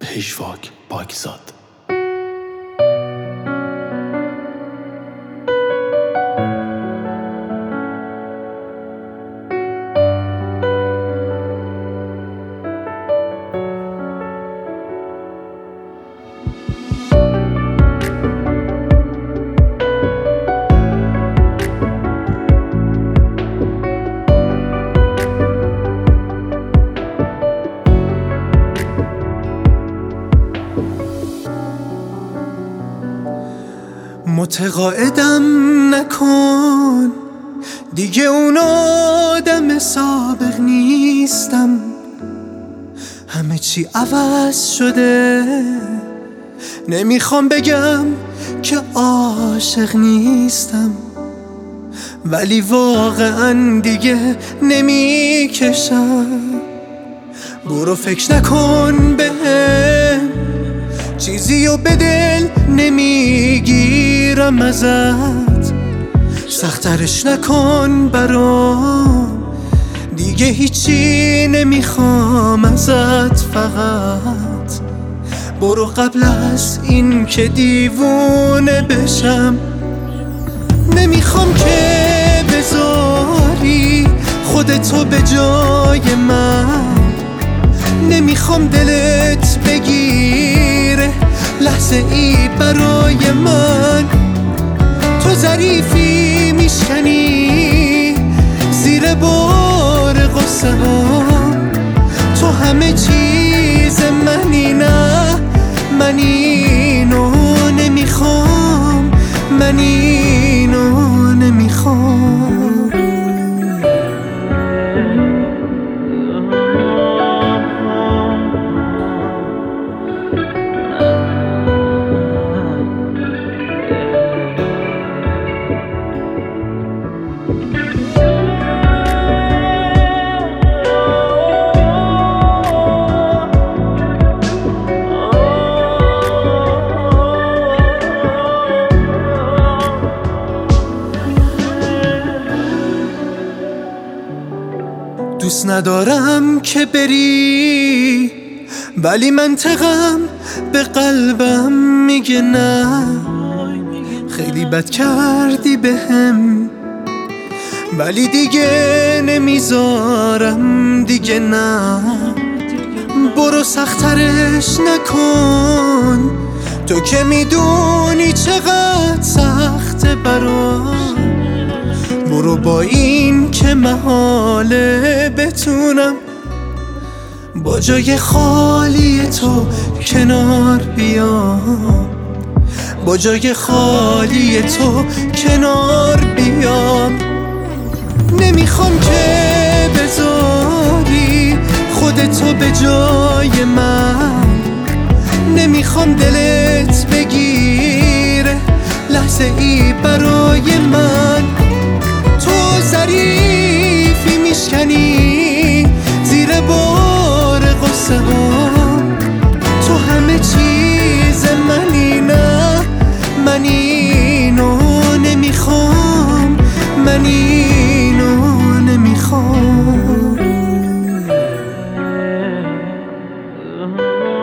هژواک پاکزاد. متقاعدم نکن دیگه اون آدم سابق نیستم، همه چی عوض شده. نمیخوام بگم که عاشق نیستم، ولی واقعا دیگه نمیکشم. برو فکر نکن بهم، چیزیو به دل نمیگیرم ازت. سخترش نکن برام، دیگه هیچی نمیخوام ازت. فقط برو قبل از این که دیوونه بشم. نمیخوام که بذاری خودتو به جای من، نمیخوام دلت بگیره لحظه ای برای من. تو ظریفی میشکنی زیر بار غصه هم، تو همه چیز منی. نه من اینو نمیخوام، من اینو نمیخوام. دوست ندارم که بری، ولی منطقم به قلبم میگه نه. خیلی بد کردی بهم، ولی دیگه نمیذارم دیگه. نه برو سخترش نکن، تو که میدونی چقدر سخته برام. برو با این که محاله بتونم با جای خالی تو کنار بیام، با جای خالی تو کنار بیام. نمیخوام که بذاری خودتو به جای من، نمیخوام دلت بگیره لحظه ای برای من. تو ظریفی میشکنی زیر بار غصه هم، تو همه چیز منی. نه من اینو نمیخوام، من اینو نمیخوام.